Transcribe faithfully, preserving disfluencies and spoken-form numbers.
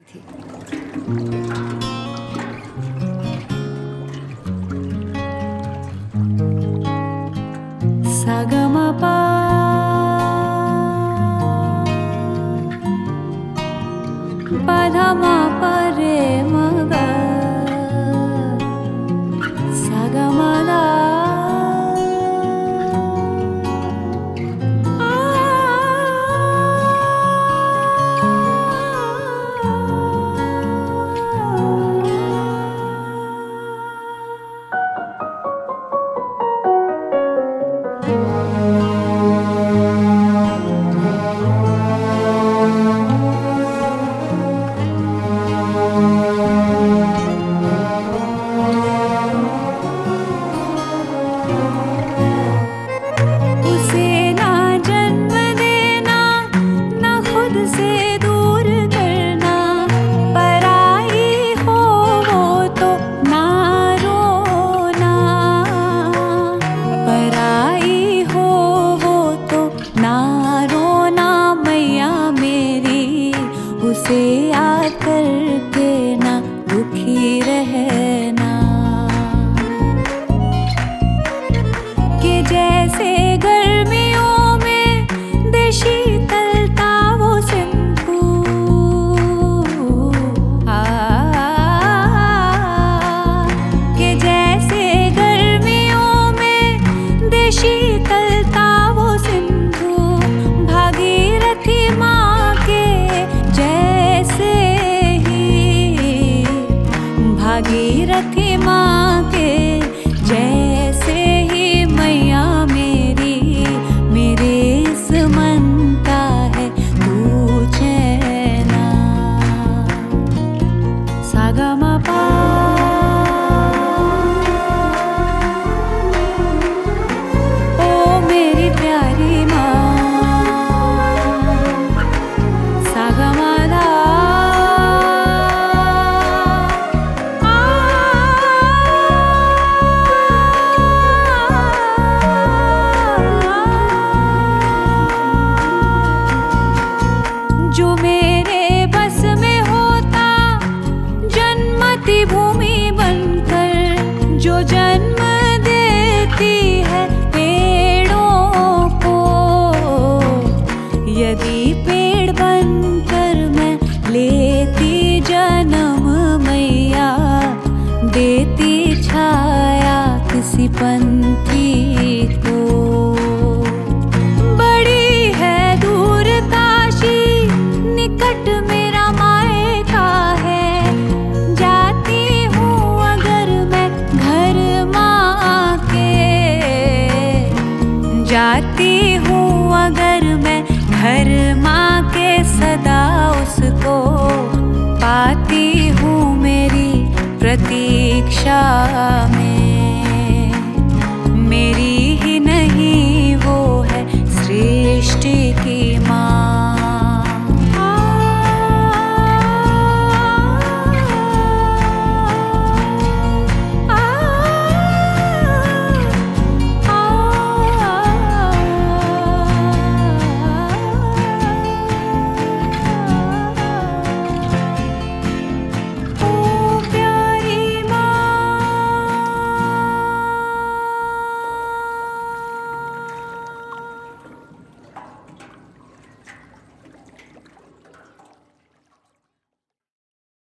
सागमपा पधमा परे मगा सागमदा उसे याद करके ना दुखी रहना कि जैसे गर्मियों में दे शीतलता वो सिंधु कि जैसे गर्मियों में दे शीतलता वो सिंधु भागीरथी माँ के भागीरथी माँ के जैसे ही मैया मेरी मेरे इस मन का है तू चैना सागमपा ओ मेरी प्यारी माँ सागमदा जो मेरे बस में होता जन्मती भूमि बनकर जो जन्म देती है पेड़ों को यदि पेड़ बनकर मैं लेती जन्म मैया देती छाया किसी पंछी को बड़ी है दूर काशी निकट मेरा मायका है जाती हूँ अगर मैं घर माँ के जाती हूँ अगर मैं घर माँ के सदा उसको पाती हूँ मेरी प्रतीक्षा